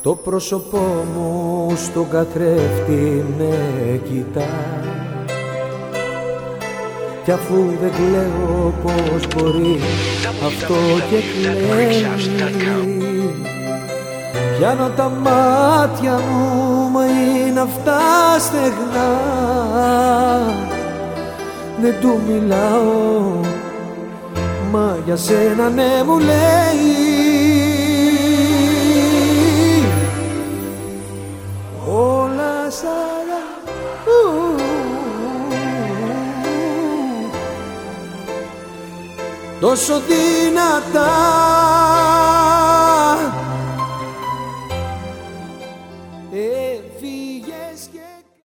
Το πρόσωπό μου στον καθρέφτη με κοιτά, κι αφού δεν κλαίω πως μπορεί αυτό και κλαίει. Πιάνω τα μάτια μου, μα είναι αυτά στεγνά. Δεν του μιλάω, μα για σένα ναι μου λέει. Όλα σαν τόσο δυνατά. Έφυγες και